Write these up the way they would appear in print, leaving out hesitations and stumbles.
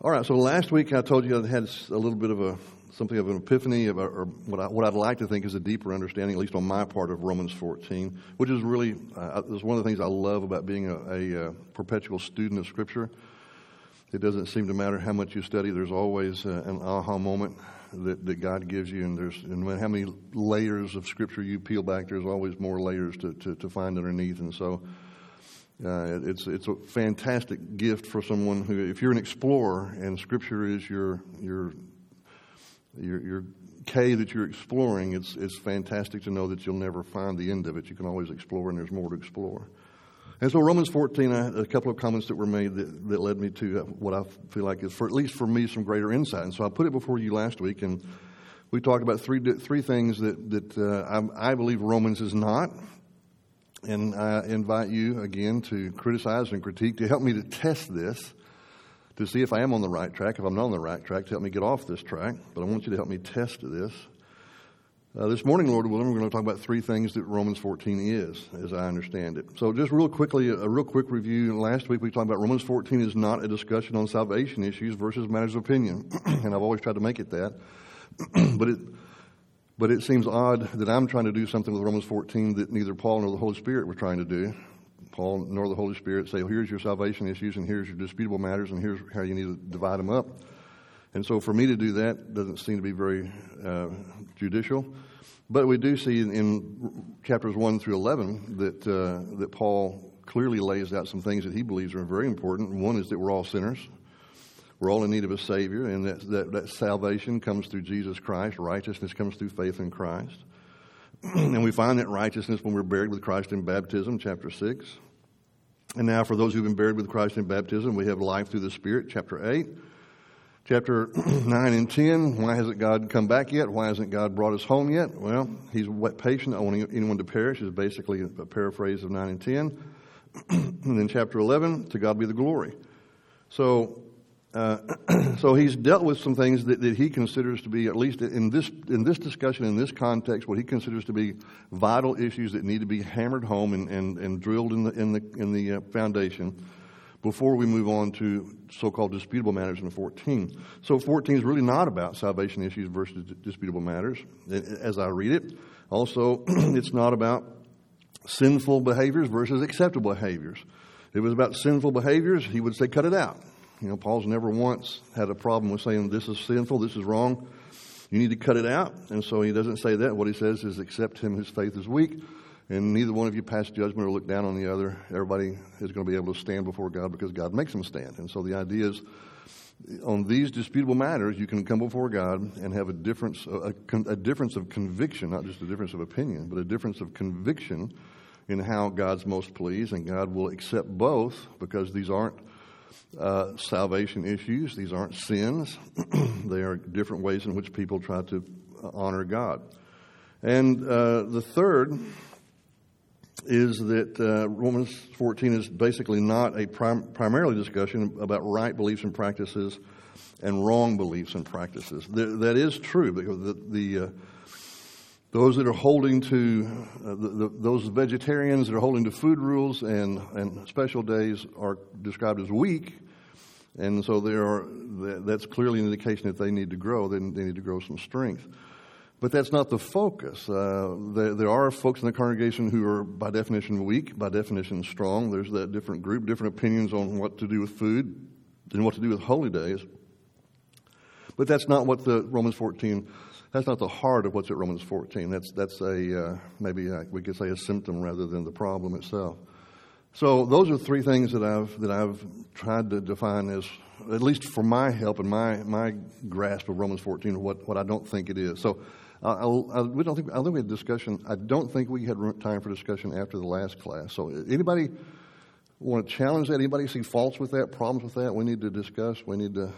All right, so last week I told you I had a little bit of something of an epiphany about, or what I'd like to think is a deeper understanding, at least on my part, of Romans 14, which is really is one of the things I love about being a perpetual student of Scripture. It doesn't seem to matter how much you study; there's always an aha moment that God gives you, and no matter how many layers of Scripture you peel back, there's always more layers to find underneath, and so. It's a fantastic gift for someone who, if you're an explorer and Scripture is your cave that you're exploring, it's fantastic to know that you'll never find the end of it. You can always explore, and there's more to explore. And so Romans 14, I had a couple of comments that were made that led me to what I feel like is, at least for me, some greater insight. And so I put it before you last week, and we talked about three things that I believe Romans is not. And I invite you, again, to criticize and critique, to help me to test this, to see if I am on the right track. If I'm not on the right track, to help me get off this track. But I want you to help me test this. This morning, Lord willing, we're going to talk about three things that Romans 14 is, as I understand it. So just real quickly, a real quick review. Last week we talked about Romans 14 is not a discussion on salvation issues versus matters of opinion. And I've always tried to make it that. But it seems odd that I'm trying to do something with Romans 14 that neither Paul nor the Holy Spirit were trying to do. Paul nor the Holy Spirit say, here's your salvation issues, and here's your disputable matters, and here's how you need to divide them up. And so for me to do that doesn't seem to be very judicial. But we do see in chapters 1 through 11 that Paul clearly lays out some things that he believes are very important. One is that we're all sinners. We're all in need of a Savior, and that salvation comes through Jesus Christ. Righteousness comes through faith in Christ. And we find that righteousness when we're buried with Christ in baptism, chapter 6. And now for those who've been buried with Christ in baptism, we have life through the Spirit, chapter 8. Chapter 9 and 10, why hasn't God come back yet? Why hasn't God brought us home yet? Well, He's patient, not wanting anyone to perish, is basically a paraphrase of 9 and 10. And then chapter 11, to God be the glory. So he's dealt with some things that he considers to be, at least in this discussion, in this context, what he considers to be vital issues that need to be hammered home and drilled in the foundation before we move on to so-called disputable matters in 14. So 14 is really not about salvation issues versus disputable matters, as I read it. Also, it's not about sinful behaviors versus acceptable behaviors. If it was about sinful behaviors, he would say, cut it out. You know, Paul's never once had a problem with saying this is sinful, this is wrong, you need to cut it out. And so he doesn't say that. What he says is accept him, his faith is weak, and neither one of you pass judgment or look down on the other. Everybody is going to be able to stand before God because God makes them stand. And so the idea is on these disputable matters, you can come before God and have a difference of conviction, not just a difference of opinion, but a difference of conviction in how God's most pleased, and God will accept both because these aren't salvation issues. These aren't sins. They are different ways in which people try to honor God. And the third is that Romans 14 is basically not a primarily discussion about right beliefs and practices and wrong beliefs and practices. That is true because those that are holding to those vegetarians that are holding to food rules and special days are described as weak, and so that's clearly an indication that they need to grow. They need to grow some strength, but that's not the focus. There are folks in the congregation who are by definition weak, by definition strong. There's that different group, different opinions on what to do with food and what to do with holy days. But that's not what the Romans 14. That's not the heart of what's at Romans 14. That's maybe we could say a symptom rather than the problem itself. So those are three things that I've tried to define as, at least for my help and my grasp of Romans 14, what I don't think it is. So I think we had discussion. I don't think we had time for discussion after the last class. So anybody want to challenge that? Anybody see faults with that? Problems with that? We need to discuss. We need to.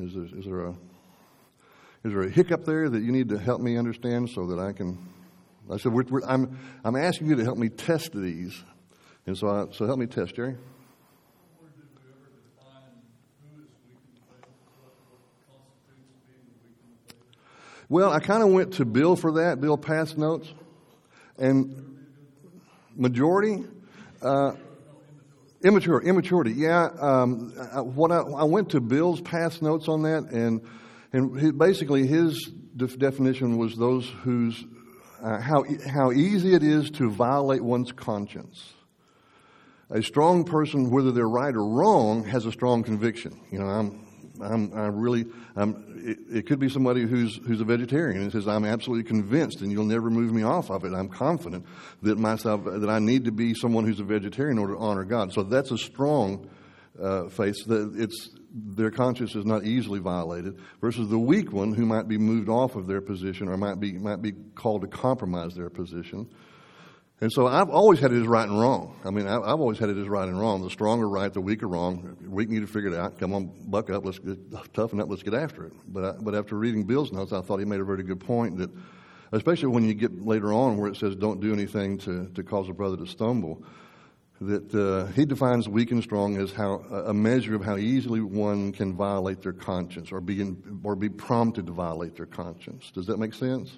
Is there a hiccup there that you need to help me understand so that I can? I said I'm asking you to help me test these, and so help me test, Jerry. Where did we ever define who is weak in the faith? What constitutes being weak in the faith? Well, I kind of went to Bill for that. Bill passed notes, and majority. Immaturity. Yeah. I went to Bill's past notes on that, and basically his definition was those whose how easy it is to violate one's conscience. A strong person, whether they're right or wrong, has a strong conviction. You know, it could be somebody who's a vegetarian and says, I'm absolutely convinced and you'll never move me off of it. I'm confident that I need to be someone who's a vegetarian in order to honor God. So that's a strong faith. Their conscience is not easily violated, versus the weak one who might be moved off of their position or might be called to compromise their position. And so I've always had it as right and wrong. I mean, I've always had it as right and wrong. The strong are right, the weak are wrong. Weak need to figure it out. Come on, buck up. Let's toughen up. Let's get after it. But after reading Bill's notes, I thought he made a very good point that, especially when you get later on where it says don't do anything to cause a brother to stumble, that he defines weak and strong as a measure of how easily one can violate their conscience or be prompted to violate their conscience. Does that make sense?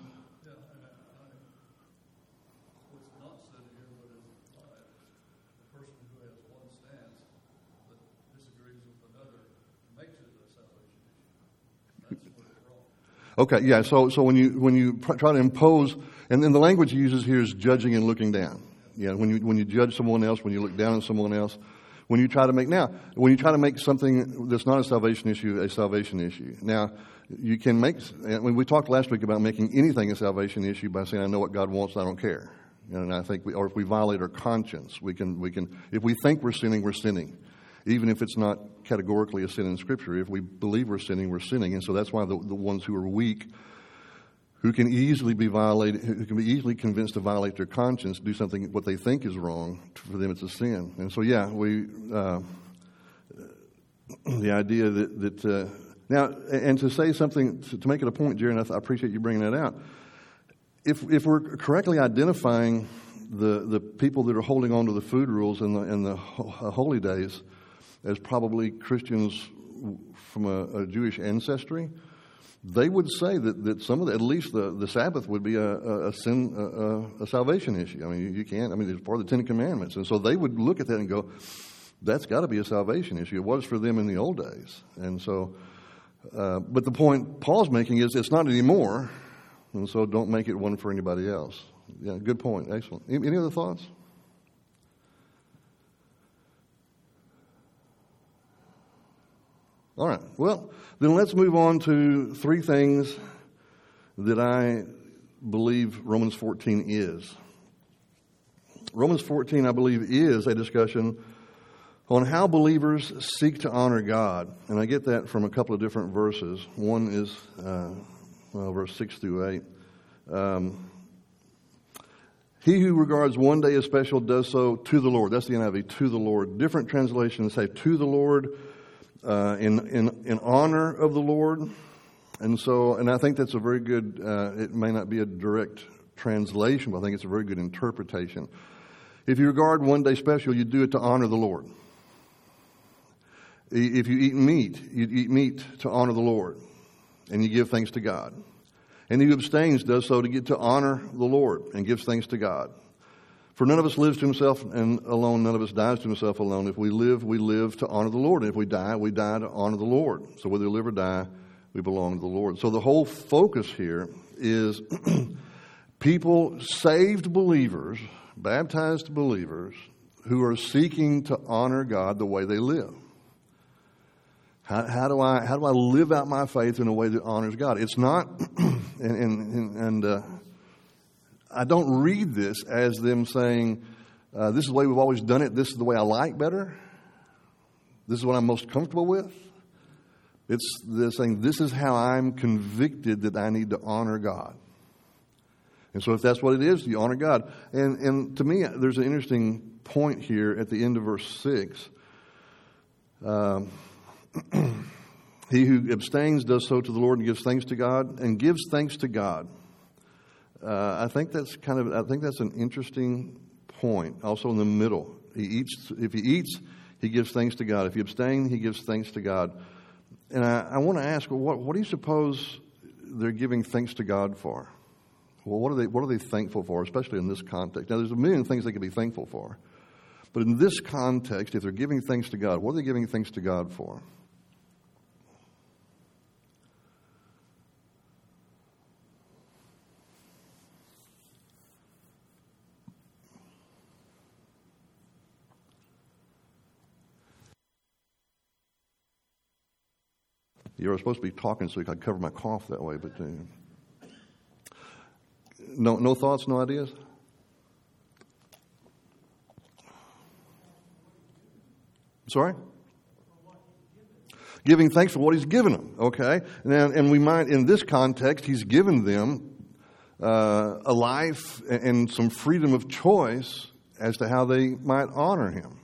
Okay, yeah. So when you try to impose, and then the language he uses here is judging and looking down. Yeah, when you judge someone else, when you look down on someone else, when you try to make something that's not a salvation issue. Now, you can make. I mean, we talked last week about making anything a salvation issue by saying, I know what God wants, I don't care. And I think, or if we violate our conscience, we can. If we think we're sinning, we're sinning. Even if it's not categorically a sin in Scripture, if we believe we're sinning, we're sinning. And so that's why the ones who are weak, who can easily be violated, who can be easily convinced to violate their conscience, do something what they think is wrong, for them it's a sin. And so, yeah, the idea that now, and to say something, to make it a point, Jerry, and I appreciate you bringing that out, if we're correctly identifying the people that are holding on to the food rules and the holy days as probably Christians from a Jewish ancestry, they would say that some of at least the Sabbath would be a sin, a salvation issue. I mean, you can't. I mean, it's part of the Ten Commandments, and so they would look at that and go, "That's got to be a salvation issue." It was for them in the old days, and so. But the point Paul's making is it's not anymore, and so don't make it one for anybody else. Yeah, good point. Excellent. Any other thoughts? All right. Well, then let's move on to three things that I believe Romans 14 is. Romans 14, I believe, is a discussion on how believers seek to honor God. And I get that from a couple of different verses. One is, verse 6 through 8. He who regards one day as special does so to the Lord. That's the NIV, to the Lord. Different translations say to the Lord, in honor of the Lord. And I think that's a very good, it may not be a direct translation, but I think it's a very good interpretation. If you regard one day special, you do it to honor the Lord. If you eat meat, you eat meat to honor the Lord, and you give thanks to God. And he who abstains does so to honor the Lord and gives thanks to God. For none of us lives to himself and alone, none of us dies to himself alone. If we live to honor the Lord. And if we die to honor the Lord. So whether we live or die, we belong to the Lord. So the whole focus here is people, saved believers, baptized believers, who are seeking to honor God the way they live. How do I live out my faith in a way that honors God? It's not, and I don't read this as them saying, this is the way we've always done it, this is the way I like better, this is what I'm most comfortable with. They're saying, this is how I'm convicted that I need to honor God. And so if that's what it is, you honor God. And to me, there's an interesting point here at the end of verse 6. He who abstains does so to the Lord and gives thanks to God, and gives thanks to God. I think that's an interesting point. Also in the middle, if he eats, he gives thanks to God. If he abstains, he gives thanks to God. And I want to ask, well, what do you suppose they're giving thanks to God for? Well, what are they thankful for, especially in this context? Now, there's a million things they could be thankful for. But in this context, if they're giving thanks to God, what are they giving thanks to God for? You were supposed to be talking so you could cover my cough that way, but no thoughts, no ideas? Sorry? Giving thanks for what he's given them, okay? And we might, in this context, he's given them a life and some freedom of choice as to how they might honor him.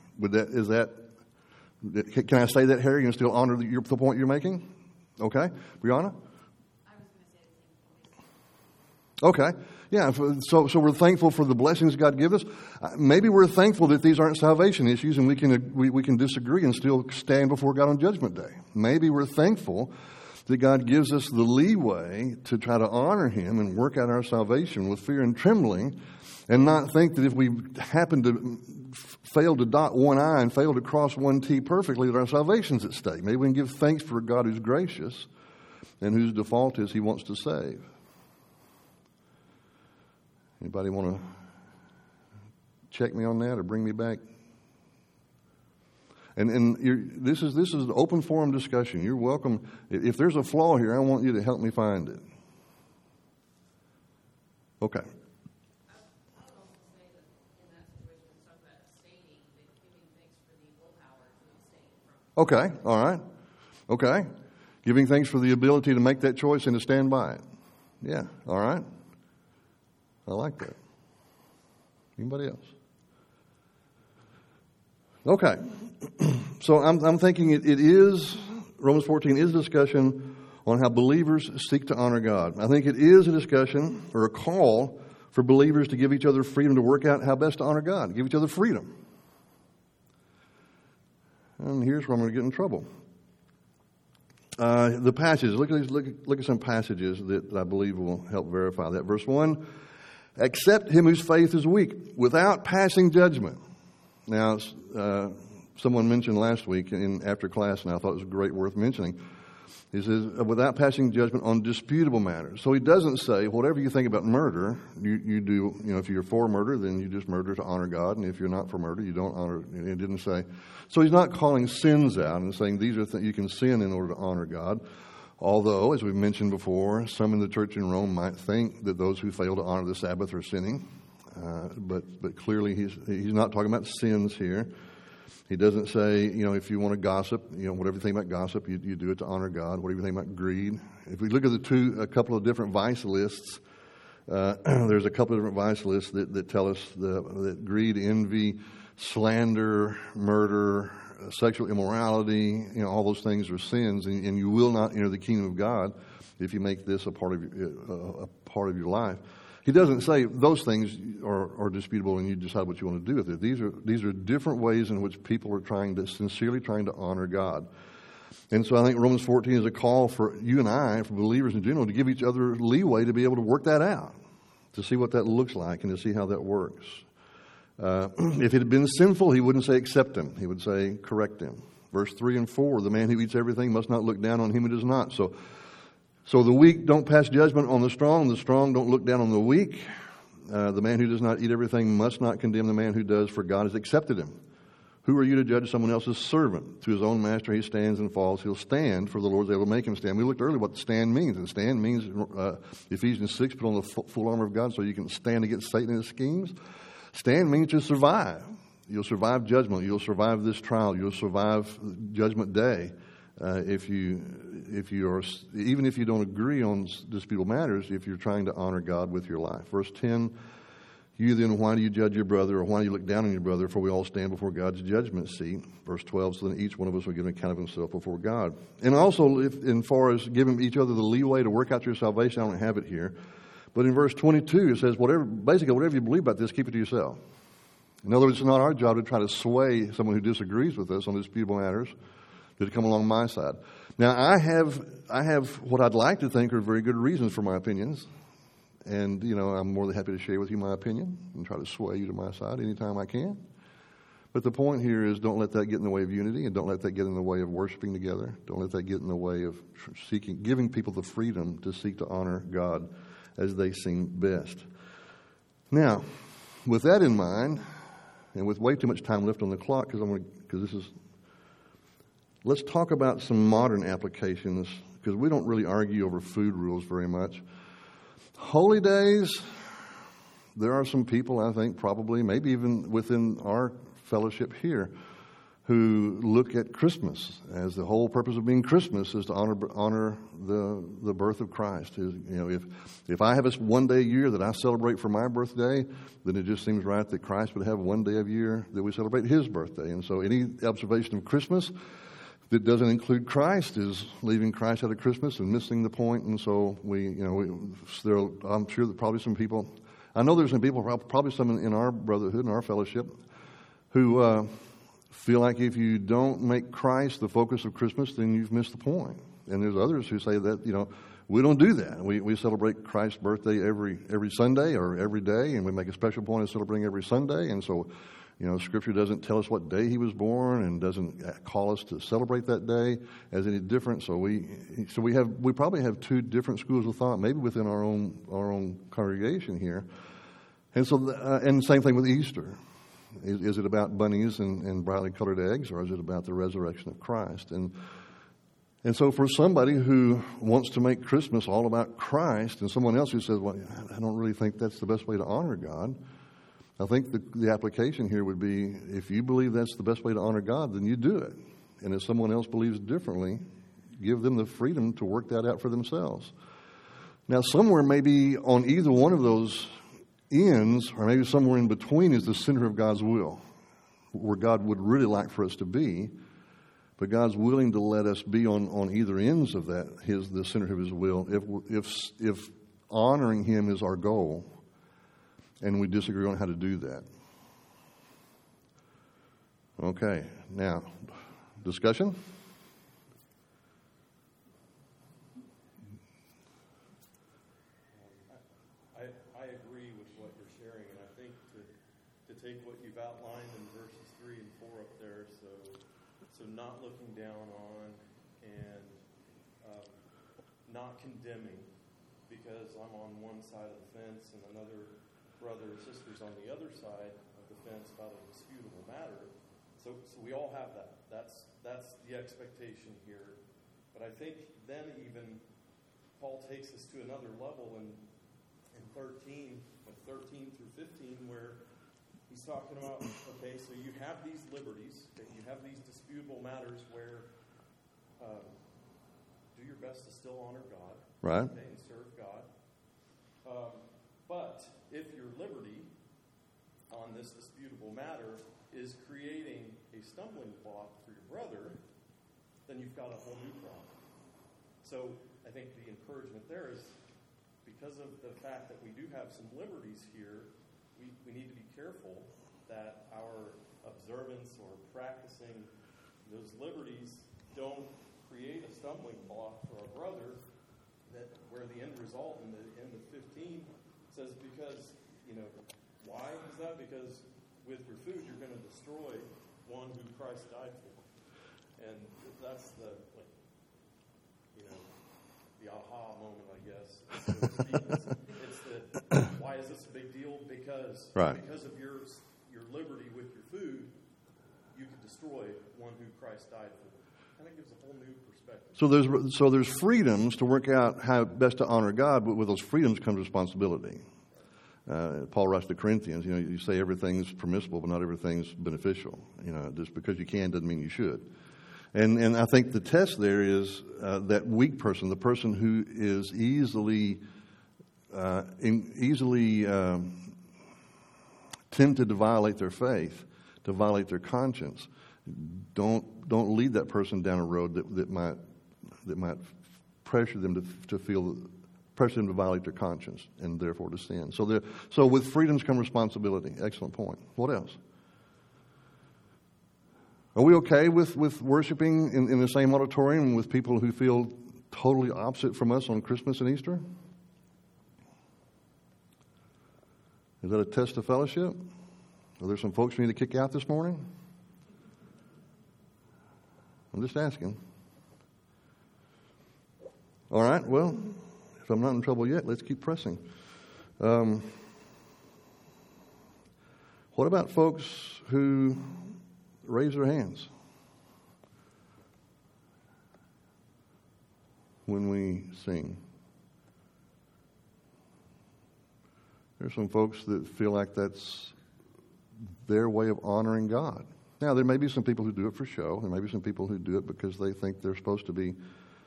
Can I say that, Harry? You can still honor the point you're making? Okay. Brianna? Okay. Yeah, so we're thankful for the blessings God gives us. Maybe we're thankful that these aren't salvation issues and we can disagree and still stand before God on Judgment Day. Maybe we're thankful that God gives us the leeway to try to honor him and work out our salvation with fear and trembling, and not think that if we happen to fail to dot one I and fail to cross one T perfectly, that our salvation's at stake. Maybe we can give thanks for a God who's gracious and whose default is he wants to save. Anybody want to check me on that or bring me back? And this is an open forum discussion. You're welcome. If there's a flaw here, I want you to help me find it. Okay. Okay, all right. Okay. Giving thanks for the ability to make that choice and to stand by it. Yeah, all right. I like that. Anybody else? Okay. So I'm thinking it is, Romans 14 is a discussion on how believers seek to honor God. I think it is a discussion or a call for believers to give each other freedom to work out how best to honor God, give each other freedom. And here's where I'm going to get in trouble. The passages, look at some passages that I believe will help verify that. Verse 1, accept him whose faith is weak, without passing judgment. Now, someone mentioned last week after class, and I thought it was worth mentioning. He says, without passing judgment on disputable matters. So he doesn't say, whatever you think about murder, you do, if you're for murder, then you just murder to honor God. And if you're not for murder, you don't honor. It didn't say. So he's not calling sins out and saying these are things you can sin in order to honor God. Although, as we've mentioned before, some in the church in Rome might think that those who fail to honor the Sabbath are sinning. But clearly he's not talking about sins here. He doesn't say, if you want to gossip, whatever you think about gossip, you do it to honor God. Whatever you think about greed. If we look at a couple of different vice lists, there's a couple of different vice lists that tell us that greed, envy, slander, murder, sexual immorality, all those things are sins, and you will not enter the kingdom of God if you make this a part of your life. He doesn't say those things are disputable and you decide what you want to do with it. These are different ways in which people are sincerely trying to honor God. And so I think Romans 14 is a call for you and I, for believers in general, to give each other leeway to be able to work that out, to see what that looks like and to see how that works. If it had been sinful, he wouldn't say accept him. He would say correct him. Verse 3 and 4, the man who eats everything must not look down on him who does not. So the weak don't pass judgment on the strong don't look down on the weak. The man who does not eat everything must not condemn the man who does, for God has accepted him. Who are you to judge someone else's servant? To his own master he stands and falls. He'll stand, for the Lord is able to make him stand. We looked earlier what stand means. And stand means, Ephesians 6, put on the full armor of God so you can stand against Satan and his schemes. Stand means to survive. You'll survive judgment. You'll survive this trial. You'll survive Judgment Day. Even if you don't agree on disputable matters, if you're trying to honor God with your life. Verse 10, you then, why do you judge your brother, or why do you look down on your brother? For we all stand before God's judgment seat. Verse 12, so then each one of us will give an account of himself before God. And also, in far as giving each other the leeway to work out your salvation, I don't have it here. But in verse 22, it says, whatever you believe about this, keep it to yourself. In other words, it's not our job to try to sway someone who disagrees with us on disputable matters to come along my side. Now, I have what I'd like to think are very good reasons for my opinions. And, I'm more than happy to share with you my opinion and try to sway you to my side anytime I can. But the point here is don't let that get in the way of unity, and don't let that get in the way of worshiping together. Don't let that get in the way of giving people the freedom to seek to honor God as they seem best. Now, with that in mind, and with way too much time left on the clock, let's talk about some modern applications, because we don't really argue over food rules very much. Holy days, there are some people, I think, probably, maybe even within our fellowship here, who look at Christmas as the whole purpose of being Christmas is to honor the birth of Christ. If I have one day a year that I celebrate for my birthday, then it just seems right that Christ would have one day a year that we celebrate His birthday. And so any observation of Christmas that doesn't include Christ is leaving Christ out of Christmas and missing the point. And so I'm sure that probably some people, I know there's some people, probably some in our brotherhood, in our fellowship, who feel like if you don't make Christ the focus of Christmas, then you've missed the point. And there's others who say that, we don't do that. We celebrate Christ's birthday every Sunday or every day, and we make a special point of celebrating every Sunday. And so, Scripture doesn't tell us what day He was born and doesn't call us to celebrate that day as any different. So we probably have two different schools of thought, maybe within our own congregation here. And so, and same thing with Easter. Is it about bunnies and brightly colored eggs, or is it about the resurrection of Christ? And so for somebody who wants to make Christmas all about Christ, and someone else who says, well, I don't really think that's the best way to honor God, I think the application here would be, if you believe that's the best way to honor God, then you do it. And if someone else believes differently, give them the freedom to work that out for themselves. Now, somewhere maybe on either one of those ends, or maybe somewhere in between, is the center of God's will, where God would really like for us to be, but God's willing to let us be on either ends of that, the center of His will, if honoring Him is our goal, and we disagree on how to do that. Okay, now, discussion? I agree with what you're sharing, and I think to take what you've outlined in verses 3 and 4 up there, so not looking down on and not condemning because I'm on one side of the fence and another brother or sister's on the other side of the fence about a disputable matter. So we all have that. That's the expectation here. But I think then even Paul takes us to another level in 13 through 15, where he's talking about, okay, so you have these liberties, okay, you have these disputable matters where do your best to still honor God, right, okay, and serve God. But if your liberty on this disputable matter is creating a stumbling block for your brother, then you've got a whole new problem. So I think the encouragement there is, because of the fact that we do have some liberties here, we need to be careful that our observance or practicing those liberties don't create a stumbling block for our brother, that where the end result in the end of 15 says, because, why is that? Because with your food you're going to destroy one who Christ died for. And that's the aha moment, I guess. It's the, why is this a big deal? Because of your liberty with your food, you could destroy one who Christ died for. Kind of gives a whole new perspective. So there's freedoms to work out how best to honor God, but with those freedoms comes responsibility. Paul writes to Corinthians, you say everything's permissible, but not everything's beneficial. Just because you can doesn't mean you should. And I think the test there is that weak person, the person who is easily tempted to violate their faith, to violate their conscience. Don't lead that person down a road that might pressure them to violate their conscience and therefore to sin. So with freedoms come responsibility. Excellent point. What else? Are we okay with worshiping in the same auditorium with people who feel totally opposite from us on Christmas and Easter? Is that a test of fellowship? Are there some folks we need to kick out this morning? I'm just asking. All right, well, if I'm not in trouble yet, let's keep pressing. What about folks who raise their hands when we sing? There's some folks that feel like that's their way of honoring God. Now, there may be some people who do it for show. There may be some people who do it because they think they're supposed to be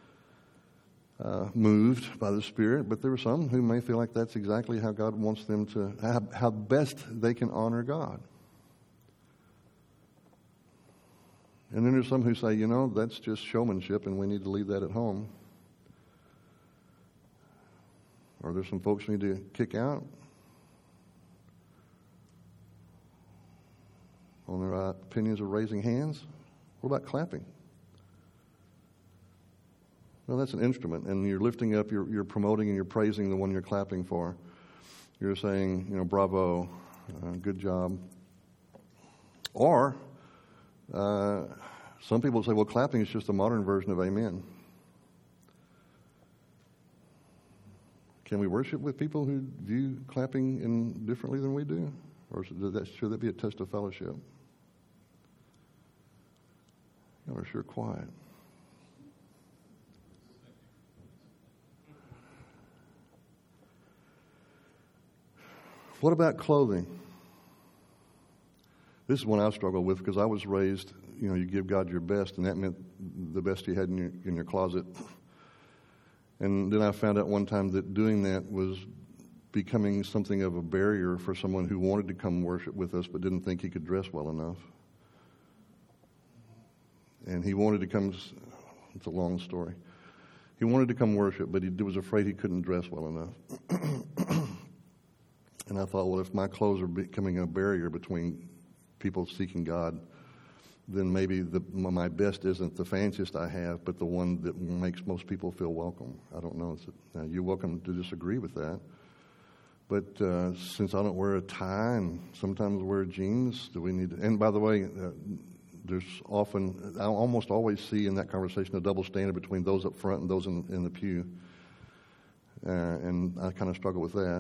moved by the Spirit, but there are some who may feel like that's exactly how God wants them to, how best they can honor God. And then there's some who say, that's just showmanship and we need to leave that at home. Or there's some folks who need to kick out on their opinions of raising hands. What about clapping? Well, that's an instrument, and you're lifting up, you're promoting and you're praising the one you're clapping for. You're saying, bravo, good job. Or some people say, well, clapping is just a modern version of amen. Can we worship with people who view clapping differently than we do? Or should that be a test of fellowship? Y'all are sure quiet. What about clothing? This is one I struggle with because I was raised, you give God your best, and that meant the best you had in your closet. And then I found out one time that doing that was becoming something of a barrier for someone who wanted to come worship with us but didn't think he could dress well enough. And he wanted to come, it's a long story. He wanted to come worship, but he was afraid he couldn't dress well enough. And I thought, well, if my clothes are becoming a barrier between people seeking God, then maybe my best isn't the fanciest I have, but the one that makes most people feel welcome. I don't know. You're welcome to disagree with that. But since I don't wear a tie and sometimes wear jeans, do we need to? And by the way, there's often, I almost always see in that conversation a double standard between those up front and those in the pew. And I kind of struggle with that.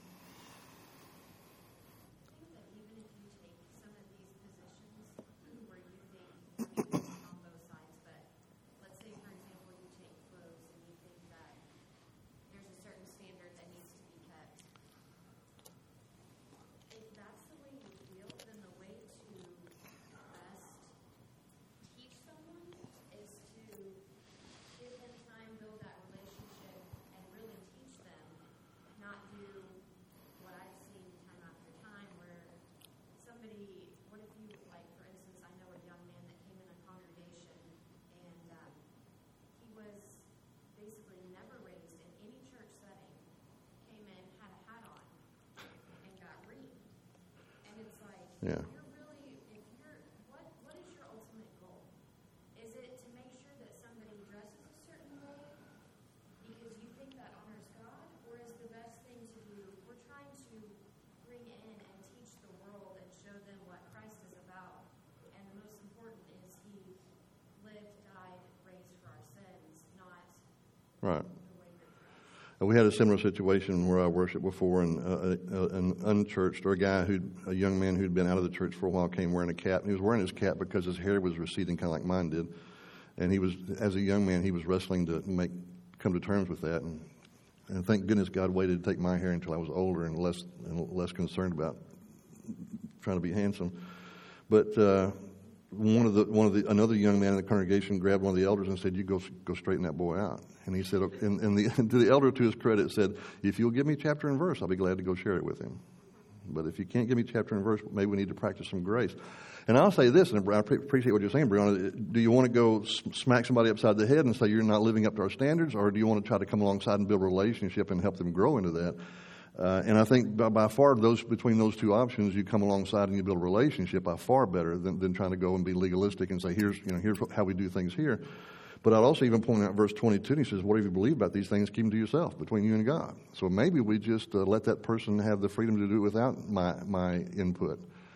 Yeah. What is your ultimate goal? Is it to make sure that somebody dresses a certain way because you think that honors God? Or is the best thing to do, we're trying to bring in and teach the world and show them what Christ is about. And the most important is he lived, died, raised for our sins, not right. We had a similar situation where I worshiped before, and an unchurched, or a young man who'd been out of the church for a while came wearing a cap. And he was wearing his cap because his hair was receding, kind of like mine did. And he was, as a young man, he was wrestling to come to terms with that. And thank goodness God waited to take my hair until I was older and less concerned about trying to be handsome. But another young man in the congregation grabbed one of the elders and said, "You go straighten that boy out." And he said, and to the elder, to his credit, said, "If you'll give me chapter and verse, I'll be glad to go share it with him. But if you can't give me chapter and verse, maybe we need to practice some grace." And I'll say this, and I appreciate what you're saying, Brianna. Do you want to go smack somebody upside the head and say you're not living up to our standards, or do you want to try to come alongside and build a relationship and help them grow into that? And I think by far between those two options, you come alongside and you build a relationship by far better than trying to go and be legalistic and say, here's how we do things here. But I'd also even point out verse 22, and he says, "Whatever you believe about these things, keep them to yourself, between you and God." So maybe we just let that person have the freedom to do it without my input.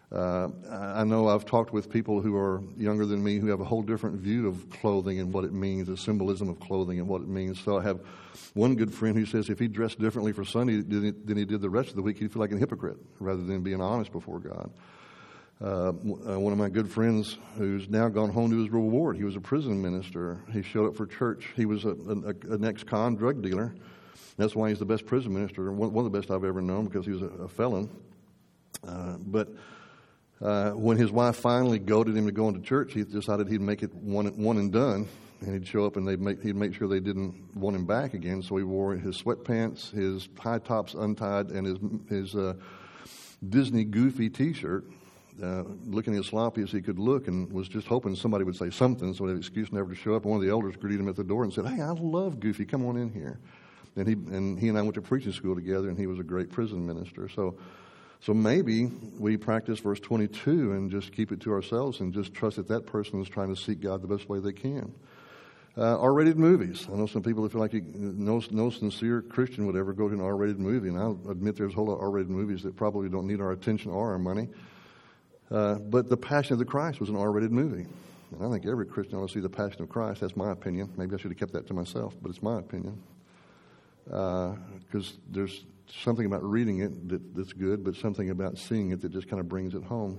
I know I've talked with people who are younger than me who have a whole different view of clothing and what it means, the symbolism of clothing and what it means. So I have one good friend who says if he dressed differently for Sunday than he did the rest of the week, he'd feel like a hypocrite rather than being honest before God. One of my good friends who's now gone home to his reward, he was a prison minister. He showed up for church. He was an ex-con drug dealer. That's why he's the best prison minister, one of the best I've ever known, because he was a felon. But when his wife finally goaded him to go into church, he decided he'd make it one and done, and he'd show up and he'd make sure they didn't want him back again. So he wore his sweatpants, his high tops untied, and his Disney Goofy T-shirt, looking as sloppy as he could look, and was just hoping somebody would say something so he had an excuse never to show up. One of the elders greeted him at the door and said, "Hey, I love Goofy. Come on in here." And he and I went to preaching school together, and he was a great prison minister. So maybe we practice verse 22 and just keep it to ourselves and just trust that person is trying to seek God the best way they can. R-rated movies. I know some people that feel like no sincere Christian would ever go to an R-rated movie, and I'll admit there's a whole lot of R-rated movies that probably don't need our attention or our money. But The Passion of the Christ was an R-rated movie. And I think every Christian ought to see The Passion of Christ. That's my opinion. Maybe I should have kept that to myself, but it's my opinion. Because there's something about reading it that's good, but something about seeing it that just kind of brings it home.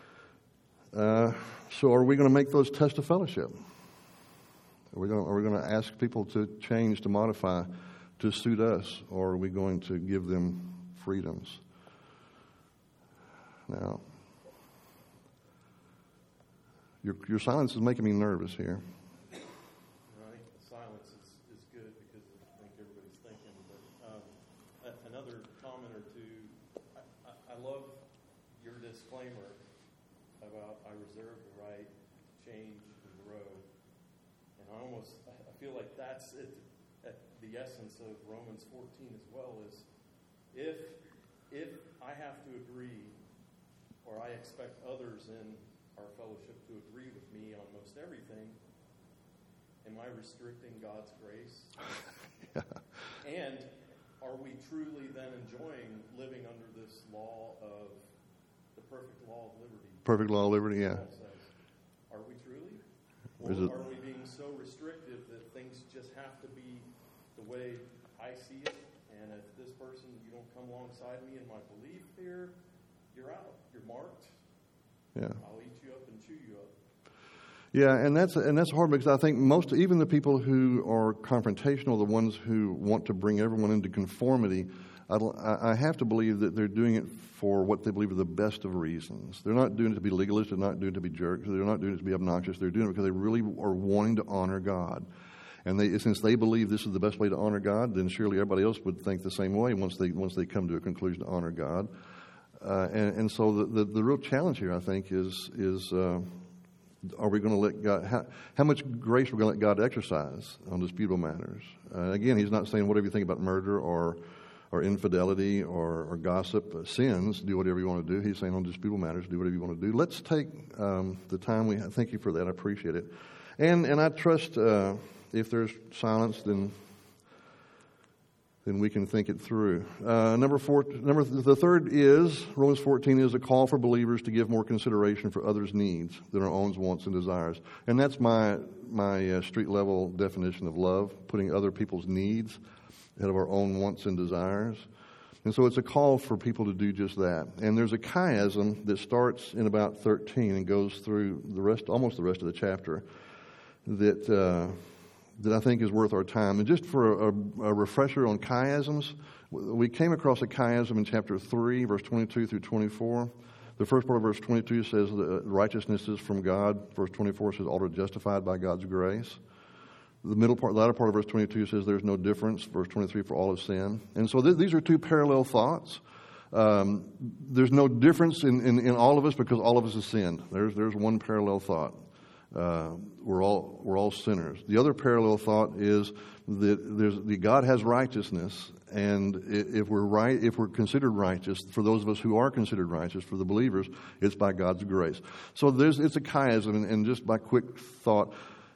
So are we going to make those tests of fellowship? Are we going to ask people to change, to modify, to suit us, or are we going to give them freedoms? Now, your silence is making me nervous here. I think the silence is good because I think everybody's thinking. But another comment or two, I love your disclaimer about I reserve the right to change and grow. And I feel like that's it, at the essence of Romans 14 as well, is if I have to agree, or I expect others in our fellowship to agree with me on most everything, am I restricting God's grace? Yeah. And are we truly then enjoying living under this law of the perfect law of liberty? Perfect law of liberty, yeah. Paul says. Are we truly? Or are we being so restrictive that things just have to be the way I see it, and if this person, you don't come alongside me in my belief here, you're out. You're marked. Yeah. I'll eat you up and chew you up. Yeah, and that's hard because I think even the people who are confrontational, the ones who want to bring everyone into conformity, I have to believe that they're doing it for what they believe are the best of reasons. They're not doing it to be legalists. They're not doing it to be jerks. They're not doing it to be obnoxious. They're doing it because they really are wanting to honor God. And since they believe this is the best way to honor God, then surely everybody else would think the same way once they come to a conclusion to honor God. And so the real challenge here, I think, is are we going to let God, how much grace are we going to let God exercise on disputable matters? Again, he's not saying whatever you think about murder or infidelity or gossip, sins, do whatever you want to do. He's saying on disputable matters, do whatever you want to do. Let's take the time we have. Thank you for that. I appreciate it. And I trust if there's silence, then we can think it through. The third is, Romans 14 is a call for believers to give more consideration for others' needs than our own wants and desires. And that's my street-level definition of love, putting other people's needs ahead of our own wants and desires. And so it's a call for people to do just that. And there's a chiasm that starts in about 13 and goes through almost the rest of the chapter that I think is worth our time. And just for a refresher on chiasms, we came across a chiasm in chapter 3, verse 22 through 24. The first part of verse 22 says that righteousness is from God. Verse 24 says all are justified by God's grace. The latter part of verse 22 says there's no difference. Verse 23, for all have sinned. And so these are two parallel thoughts. There's no difference in all of us because all of us have sinned. There's one parallel thought. We're all sinners. The other parallel thought is that God has righteousness, and if we're considered righteous, for those of us who are considered righteous, for the believers, it's by God's grace. So it's a chiasm, and just by quick thought,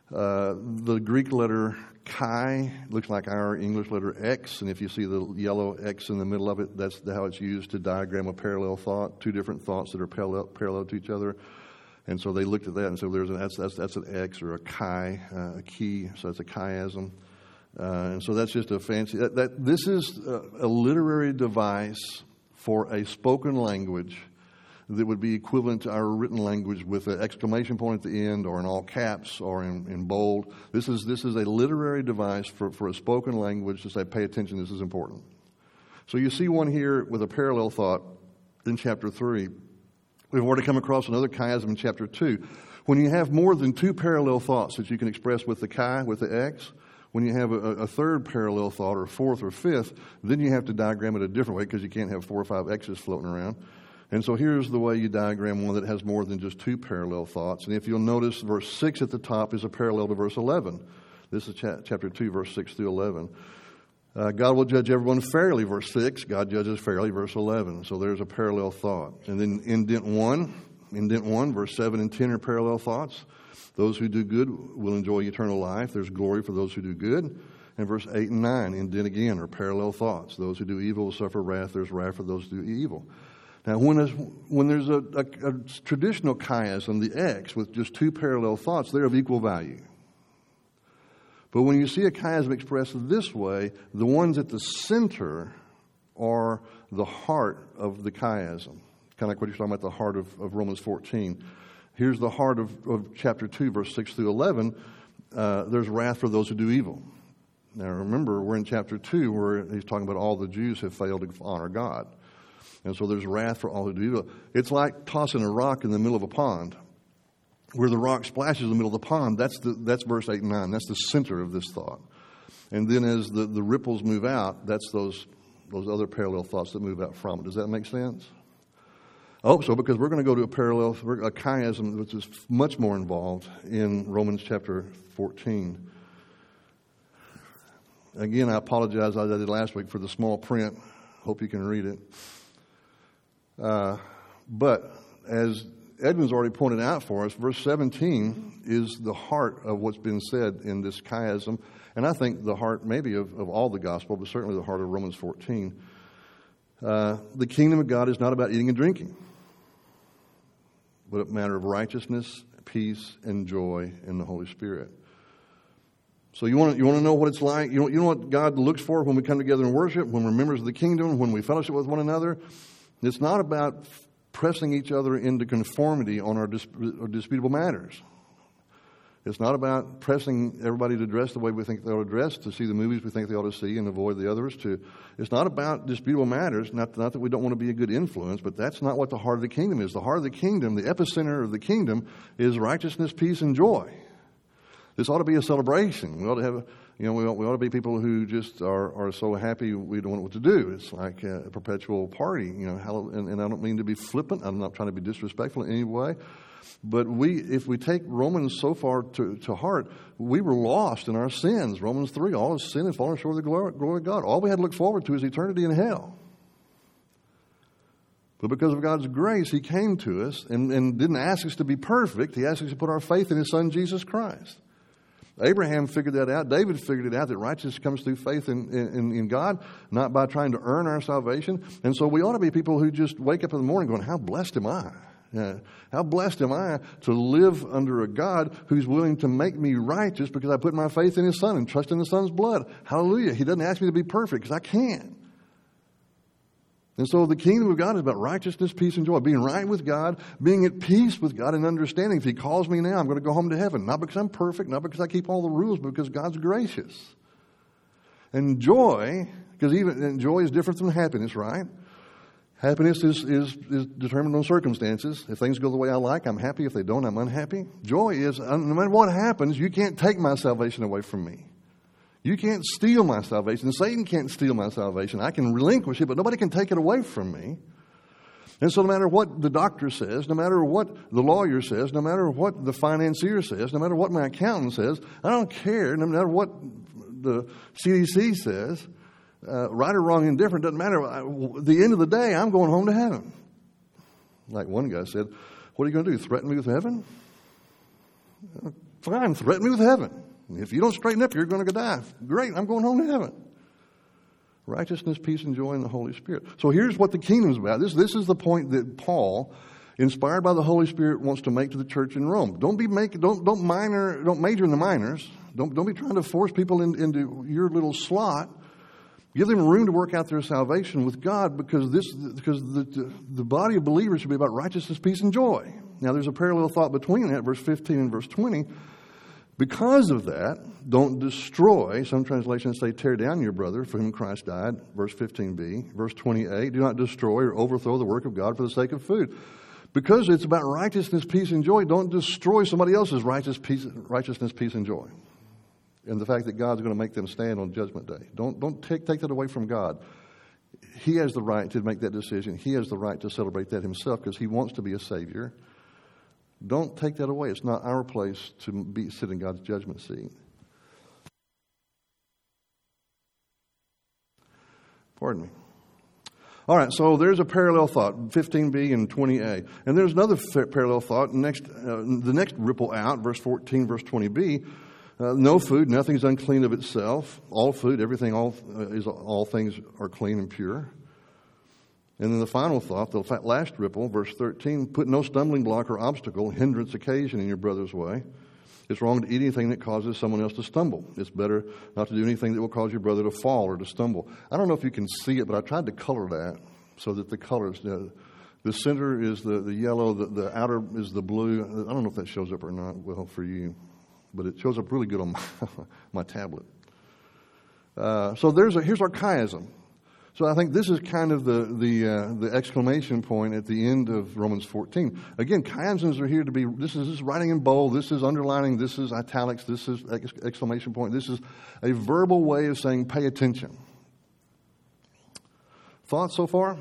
The Greek letter chi looks like our English letter X, and if you see the yellow X in the middle of it, that's how it's used to diagram a parallel thought, two different thoughts that are parallel to each other. And so they looked at that and said, that's an X or a chi, a key, so that's a chiasm. And so that's just a fancy, this is a literary device for a spoken language that would be equivalent to our written language with an exclamation point at the end or in all caps or in bold. This is a literary device for a spoken language to say, pay attention, this is important. So you see one here with a parallel thought in chapter 3. We've already come across another chiasm in chapter 2. When you have more than two parallel thoughts that you can express with the chi, with the X, when you have a third parallel thought or fourth or fifth, then you have to diagram it a different way because you can't have 4 or 5 X's floating around. And so here's the way you diagram one that has more than just two parallel thoughts. And if you'll notice, verse 6 at the top is a parallel to verse 11. This is chapter 2, verse 6 through 11. God will judge everyone fairly, verse 6. God judges fairly, verse 11. So there's a parallel thought. And then indent 1, verse 7 and 10 are parallel thoughts. Those who do good will enjoy eternal life. There's glory for those who do good. And verse 8 and 9, indent again, are parallel thoughts. Those who do evil will suffer wrath. There's wrath for those who do evil. Now, when there's a traditional chiasm, the X, with just two parallel thoughts, they're of equal value. But when you see a chiasm expressed this way, the ones at the center are the heart of the chiasm. Kind of like what you're talking about, the heart of Romans 14. Here's the heart of chapter 2, verse 6 through 11. There's wrath for those who do evil. Now, remember, we're in chapter 2 where he's talking about all the Jews have failed to honor God. And so there's wrath for all who do evil. It's like tossing a rock in the middle of a pond. Where the rock splashes in the middle of the pond, that's verse 8 and 9. That's the center of this thought. And then as the ripples move out, that's those other parallel thoughts that move out from it. Does that make sense? I hope so, because we're going to go to a chiasm which is much more involved in Romans chapter 14. Again, I apologize, as I did last week, for the small print. Hope you can read it. But as Edwin's already pointed out for us, verse 17 is the heart of what's been said in this chiasm. And I think the heart maybe of all the gospel, but certainly the heart of Romans 14. The kingdom of God is not about eating and drinking, but a matter of righteousness, peace, and joy in the Holy Spirit. So you want to know what it's like? You know what God looks for when we come together and worship, when we're members of the kingdom, when we fellowship with one another? It's not about pressing each other into conformity on our disputable matters. It's not about pressing everybody to dress the way we think they ought to dress, to see the movies we think they ought to see and avoid the others. It's not about disputable matters, not that we don't want to be a good influence, but that's not what the heart of the kingdom is. The heart of the kingdom, the epicenter of the kingdom, is righteousness, peace, and joy. This ought to be a celebration. We ought to have, we ought to be people who just are so happy we don't know what to do. It's like a perpetual party, and I don't mean to be flippant. I'm not trying to be disrespectful in any way. But if we take Romans so far to heart, we were lost in our sins. Romans 3, all is sin and fallen short of the glory of God. All we had to look forward to is eternity in hell. But because of God's grace, He came to us and didn't ask us to be perfect. He asked us to put our faith in His Son, Jesus Christ. Abraham figured that out. David figured it out, that righteousness comes through faith in God, not by trying to earn our salvation. And so we ought to be people who just wake up in the morning going, how blessed am I? How blessed am I to live under a God who's willing to make me righteous because I put my faith in His Son and trust in the Son's blood. Hallelujah. He doesn't ask me to be perfect because I can't. And so the kingdom of God is about righteousness, peace, and joy. Being right with God, being at peace with God, and understanding if He calls me now, I'm going to go home to heaven. Not because I'm perfect, not because I keep all the rules, but because God's gracious. And joy, because joy is different from happiness, right? Happiness is determined on circumstances. If things go the way I like, I'm happy. If they don't, I'm unhappy. Joy is, no matter what happens, you can't take my salvation away from me. You can't steal my salvation. Satan can't steal my salvation. I can relinquish it, but nobody can take it away from me. And so no matter what the doctor says, no matter what the lawyer says, no matter what the financier says, no matter what my accountant says, I don't care. No matter what the CDC says, right or wrong, indifferent, doesn't matter. At the end of the day, I'm going home to heaven. Like one guy said, what are you going to do, threaten me with heaven? Fine, threaten me with heaven. If you don't straighten up, you're going to die. Great, I'm going home to heaven. Righteousness, peace, and joy in the Holy Spirit. So here's what the kingdom's about. This is the point that Paul, inspired by the Holy Spirit, wants to make to the church in Rome. Don't major in the minors. Don't be trying to force people into your little slot. Give them room to work out their salvation with God, because the body of believers should be about righteousness, peace, and joy. Now, there's a parallel thought between that, verse 15 and verse 20. Because of that, don't destroy. Some translations say tear down your brother for whom Christ died, verse 15b. Verse 28, do not destroy or overthrow the work of God for the sake of food. Because it's about righteousness, peace, and joy, don't destroy somebody else's righteousness, peace, and joy. And the fact that God's going to make them stand on Judgment Day. Don't take that away from God. He has the right to make that decision. He has the right to celebrate that himself because he wants to be a Savior. Don't take that away. It's not our place to sit in God's judgment seat. Pardon me. All right, so there's a parallel thought, 15b and 20a. And there's another parallel thought, the next ripple out, verse 14, verse 20b. No food, nothing's unclean of itself. All food, all things are clean and pure. And then the final thought, the last ripple, verse 13, put no stumbling block or obstacle, hindrance, occasion in your brother's way. It's wrong to eat anything that causes someone else to stumble. It's better not to do anything that will cause your brother to fall or to stumble. I don't know if you can see it, but I tried to color that so that the colors, the center is the yellow, the outer is the blue. I don't know if that shows up or not well for you, but it shows up really good on my tablet. So here's our chiasm. So I think this is kind of the exclamation point at the end of Romans 14. Again, chiasms are here to be, this is writing in bold, this is underlining, this is italics, this is exclamation point. This is a verbal way of saying pay attention. Thoughts so far?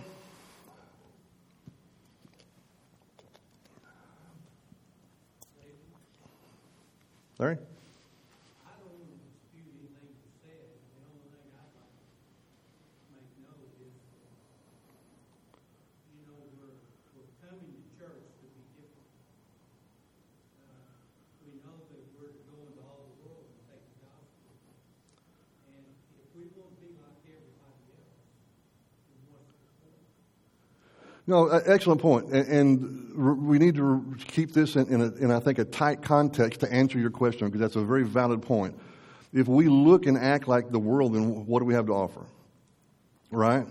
Larry? No, excellent point. And we need to keep this in I think, a tight context to answer your question, because that's a very valid point. If we look and act like the world, then what do we have to offer? Right?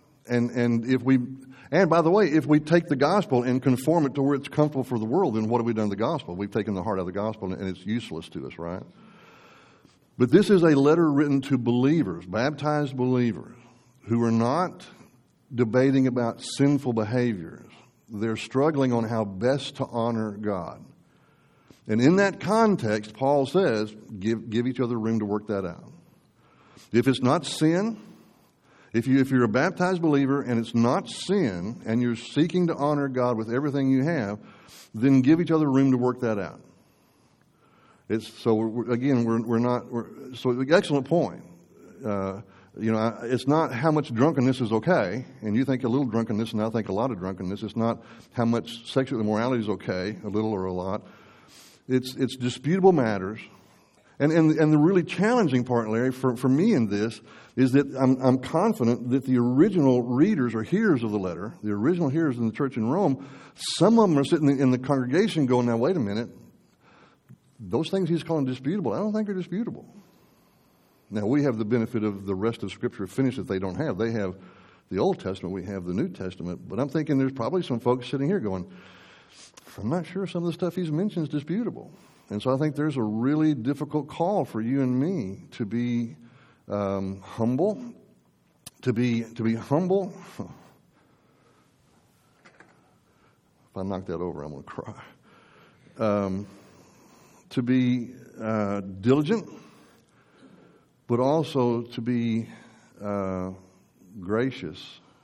And by the way, if we take the gospel and conform it to where it's comfortable for the world, then what have we done to the gospel? We've taken the heart out of the gospel, and it's useless to us, right? But this is a letter written to believers, baptized believers, who are not debating about sinful behaviors. They're struggling on how best to honor God. And in that context, Paul says, give each other room to work that out. If it's not sin, if you're a baptized believer and it's not sin, and you're seeking to honor God with everything you have, then give each other room to work that out. So excellent point. It's not how much drunkenness is okay, and you think a little drunkenness, and I think a lot of drunkenness. It's not how much sexual immorality is okay, a little or a lot. It's disputable matters. And the really challenging part, Larry, for me in this, is that I'm confident that the original readers or hearers of the letter, the original hearers in the church in Rome, some of them are sitting in the congregation going, now wait a minute, those things he's calling disputable, I don't think are disputable. Now, we have the benefit of the rest of Scripture finished that they don't have. They have the Old Testament, we have the New Testament. But I'm thinking there's probably some folks sitting here going, I'm not sure some of the stuff he's mentioned is disputable. And so I think there's a really difficult call for you and me to be humble, to be humble. If I knock that over, I'm going to cry. To be diligent, but also to be gracious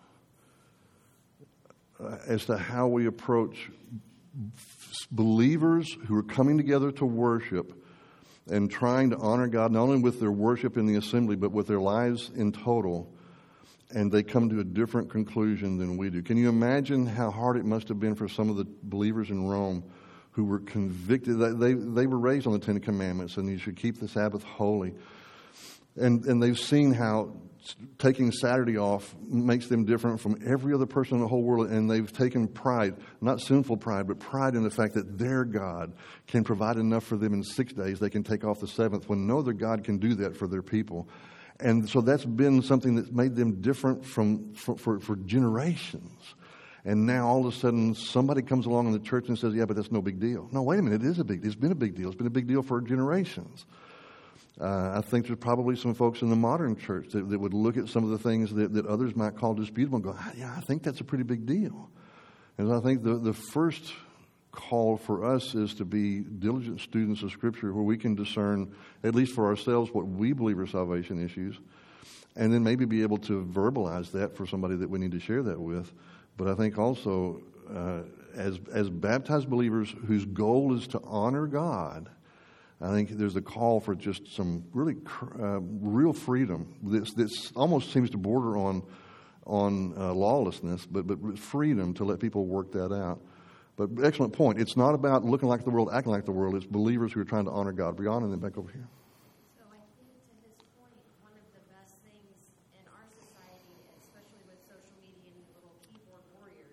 as to how we approach believers who are coming together to worship and trying to honor God, not only with their worship in the assembly, but with their lives in total, and they come to a different conclusion than we do. Can you imagine how hard it must have been for some of the believers in Rome who were convicted. They were raised on the Ten Commandments, and you should keep the Sabbath holy. And they've seen how taking Saturday off makes them different from every other person in the whole world, and they've taken pride, not sinful pride, but pride in the fact that their God can provide enough for them in 6 days. They can take off the seventh when no other God can do that for their people. And so that's been something that's made them different for generations. And now all of a sudden somebody comes along in the church and says, yeah, but that's no big deal. No, wait a minute, it is a big deal. It's been a big deal. It's been a big deal for generations. I think there's probably some folks in the modern church that would look at some of the things that others might call disputable and go, yeah, I think that's a pretty big deal. And I think the first call for us is to be diligent students of Scripture where we can discern, at least for ourselves, what we believe are salvation issues, and then maybe be able to verbalize that for somebody that we need to share that with. But I think also as baptized believers whose goal is to honor God, I think there's a call for just some really real freedom. This almost seems to border on lawlessness, but freedom to let people work that out. But excellent point. It's not about looking like the world, acting like the world. It's believers who are trying to honor God. Brianna, and then back over here. So I think to his point, one of the best things in our society, especially with social media and little keyboard warriors,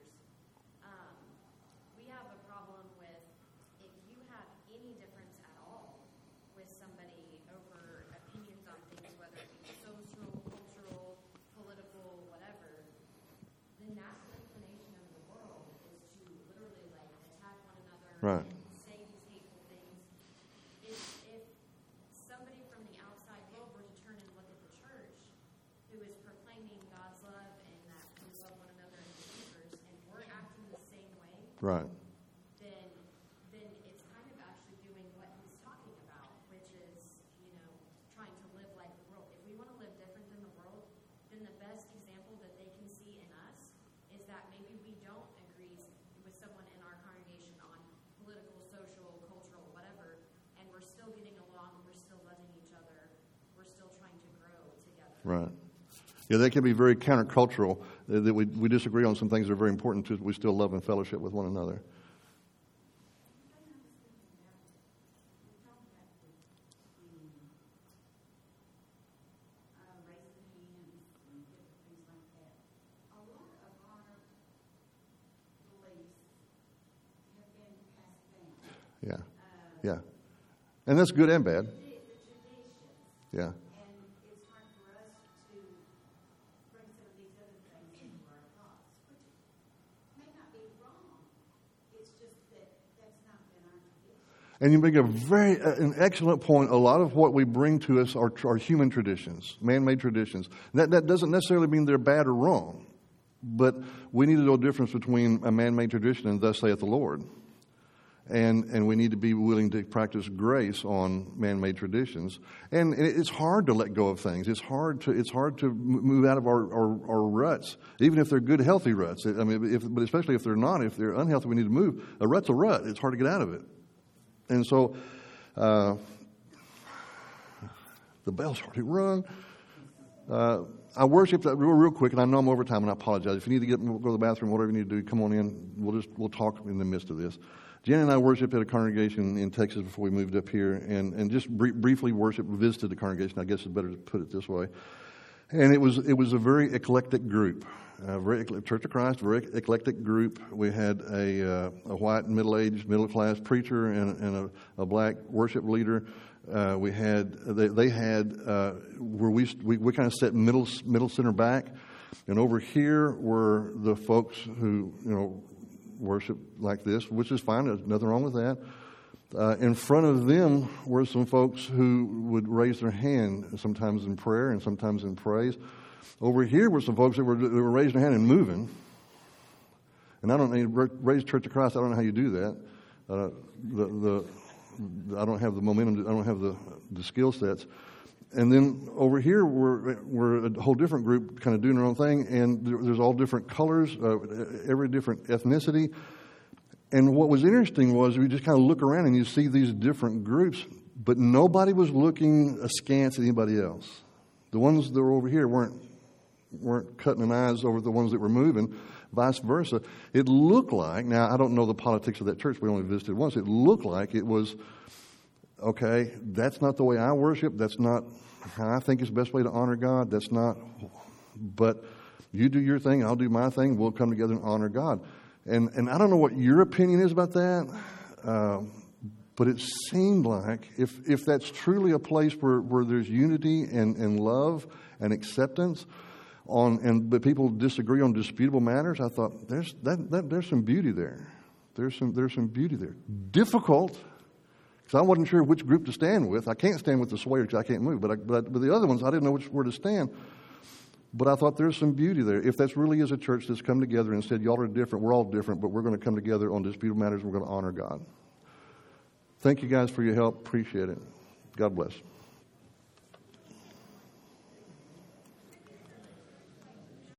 we have a problem with if you have any difference at all with somebody over opinions on things, whether it be social, cultural, political, whatever, the natural inclination of the world is to literally like attack one another Right. and say these hateful things. If somebody from the outside world were to turn and look at the church, who is proclaiming God's love and that we love one another as believers, and we're acting the same way, Right. then it's kind of actually doing what he's talking about, which is, trying to live like the world. If we want to live different than the world, then the best example that they can see in us is that maybe we don't agree with someone in our congregation on political, social, cultural, whatever, and we're still getting along, we're still loving each other, we're still trying to grow together. Right. Yeah, that can be very countercultural, that we disagree on some things that are very important to us, but we still love and fellowship with one another. Yeah. Yeah. And that's good and bad. Yeah. And it's hard for us to bring some of these other things into our thoughts, which may not be wrong. It's just that that's not been our tradition. And you make an excellent point. A lot of what we bring to us are human traditions, man-made traditions. That doesn't necessarily mean they're bad or wrong, but we need to know the difference between a man-made tradition and thus saith the Lord. And we need to be willing to practice grace on man-made traditions. And it's hard to let go of things. It's hard to move out of our ruts, even if they're good, healthy ruts. I mean, but especially if they're not. If they're unhealthy, we need to move. A rut's a rut. It's hard to get out of it. And so, the bell's already rung. I worship that real quick, and I know I'm over time, and I apologize. If you need to go to the bathroom, whatever you need to do, come on in. We'll talk in the midst of this. Jen and I worshiped at a congregation in Texas before we moved up here, and just briefly visited the congregation. I guess it's better to put it this way. And it was a very eclectic group, Church of Christ, very eclectic group. We had a white middle-aged, middle-class preacher and a black worship leader. They had where we kind of set middle center back, and over here were the folks who worship like this, which is fine. There's nothing wrong with that. In front of them were some folks who would raise their hand, sometimes in prayer and sometimes in praise. Over here were some folks that were raising their hand and moving. And I don't need raise Church of Christ. I don't know how you do that. I don't have the momentum. I don't have the skill sets. And then over here we're a whole different group kind of doing their own thing, and there's all different colors, every different ethnicity. And what was interesting was we just kind of look around and you see these different groups, but nobody was looking askance at anybody else. The ones that were over here weren't cutting an eyes over the ones that were moving, vice versa. It looked like, now I don't know the politics of that church, we only visited once, it looked like it was, okay, that's not the way I worship, that's not how I think is the best way to honor God, that's not, but you do your thing, I'll do my thing, we'll come together and honor God. And I don't know what your opinion is about that, but it seemed like if that's truly a place where there's unity and love and acceptance, but people disagree on disputable matters, I thought there's some beauty there. There's some beauty there. Difficult, because I wasn't sure which group to stand with. I can't stand with the Swayers because I can't move, but with the other ones I didn't know where to stand. But I thought there's some beauty there. If that really is a church that's come together and said, y'all are different, we're all different, but we're going to come together on disputable matters and we're going to honor God. Thank you guys for your help. Appreciate it. God bless.